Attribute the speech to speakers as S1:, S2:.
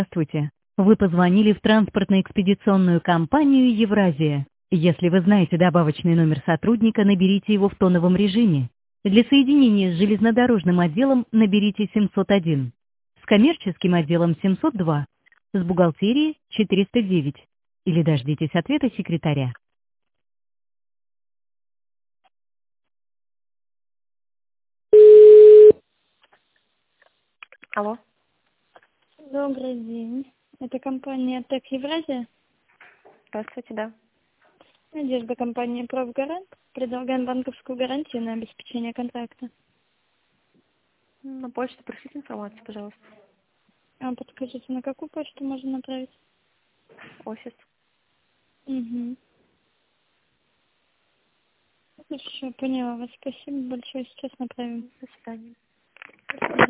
S1: Здравствуйте. Вы позвонили в транспортно-экспедиционную компанию «Евразия». Если вы знаете добавочный номер сотрудника, наберите его в тоновом режиме. Для соединения с железнодорожным отделом наберите 701, с коммерческим отделом 702, с бухгалтерией 409. Или дождитесь ответа секретаря.
S2: Алло.
S3: Добрый день. Это компания ТЭК Евразия.
S2: Здравствуйте, да.
S3: Надежда, компания «Профгарант». Предлагаем банковскую гарантию на обеспечение контракта.
S2: На почту пришлите информацию, пожалуйста.
S3: А подскажите, на какую почту можно направить?
S2: Офис.
S3: Угу. Хорошо, поняла вас. Спасибо большое. Сейчас направим.
S2: До свидания.
S3: До свидания.